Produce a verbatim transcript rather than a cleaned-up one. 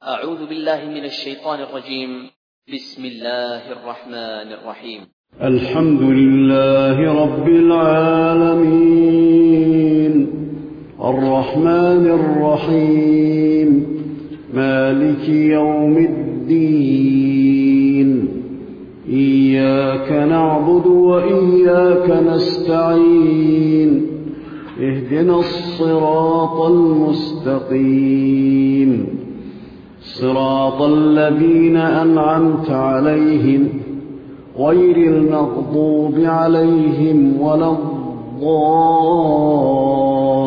أعوذ بالله من الشيطان الرجيم. بسم الله الرحمن الرحيم. الحمد لله رب العالمين الرحمن الرحيم مالك يوم الدين إياك نعبد وإياك نستعين اهدنا الصراط المستقيم صراط الذين أنعمت عليهم غير المغضوب عليهم ولا الضالين.